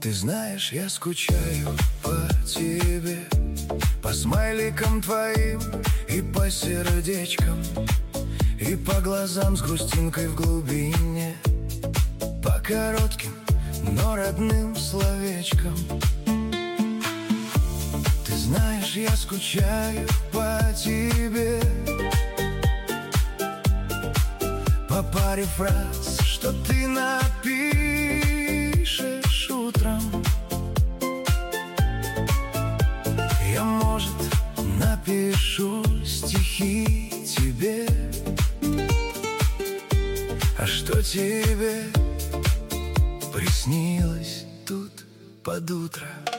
Ты знаешь, я скучаю по тебе, по смайликам твоим и по сердечкам, и по глазам с грустинкой в глубине, по коротким, но родным словечкам. Ты знаешь, я скучаю по тебе, по паре фраз, что ты напишешь утром. Я, может, напишу стихи тебе. А что тебе приснилось тут под утро?